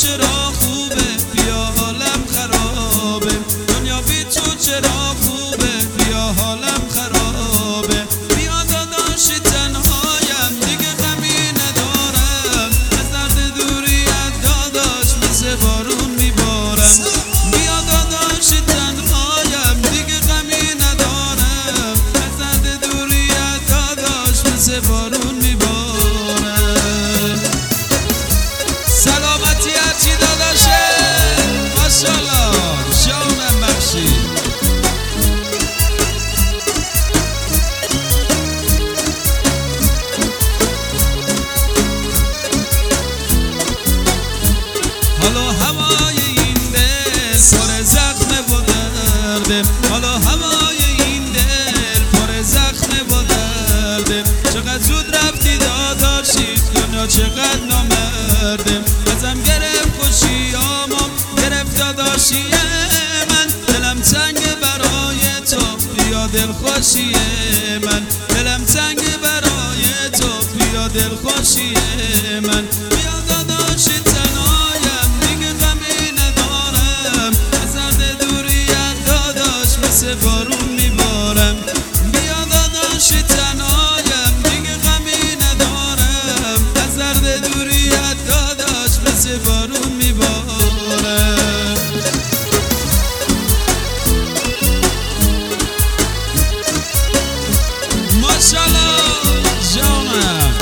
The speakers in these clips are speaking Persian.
چرا خوبه بیا حالم خرابه، دنیا بی تو چرا خوبه بیا حالم خرابه. بیا داداشی تنهایم دیگه غمی ندارم، از درد دوریت داداش مثل بارون میبارم. بیا داداشی تنهایم دیگه غمی ندارم، از درد دوریت داداش مثل بارون میبارم. سلامتی هرچی داداشه ماشاءالله جانم بخشی. حالا هوای این دل پر زخم و درده، حالا هوای این دل پر زخم و درده. چقدر زود رفتی داداشی دنیا چقدر نامرده، ازم گرفت خوشیامو گرفت داداشی من. دلم تنگ برای تو بیا دلخوشی من، دلم تنگ برای تو بیا دلخوشی من. بیا داداشی تنهایم دیگه غمی ندارم، از درد دوریت داداش مثل بارون میبارم. بیا داداشی تنهایم دیگه غمی ندارم، از درد دوریت داداش مثل بارون میبارم. ماشاءالله جانم.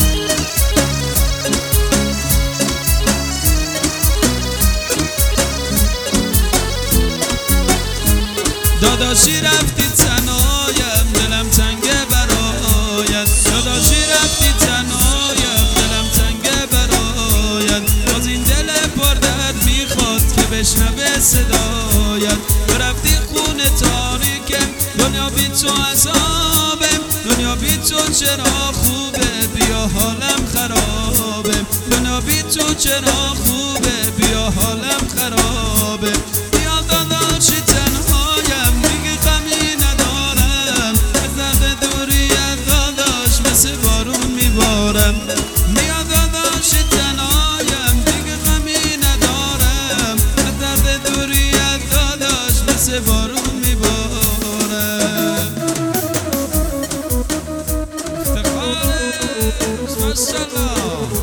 داداشی رفتی تنهایم دلم تنگه برایت، داداشی رفتی تنهایم دلم تنگه برایت. باز این دل پر درد میخواد که بشنوه صدایت. تو رفتی خونه تاریکم دنیا بی تو عذابه، دنیا بی تو چرا خوبه بیا حالم خرابه، دنیا بی تو چرا خوبه بیا حالم خرابه. بیا داداشی تنهایم دیگه غمی ندارم، از درد دوریت داداش مثل بارون میبارم. بیا داداشی تنهایم دیگه غمی ندارم، از درد دوریت داداش مثل بارون میبارم. افتخارش ماشاءالله.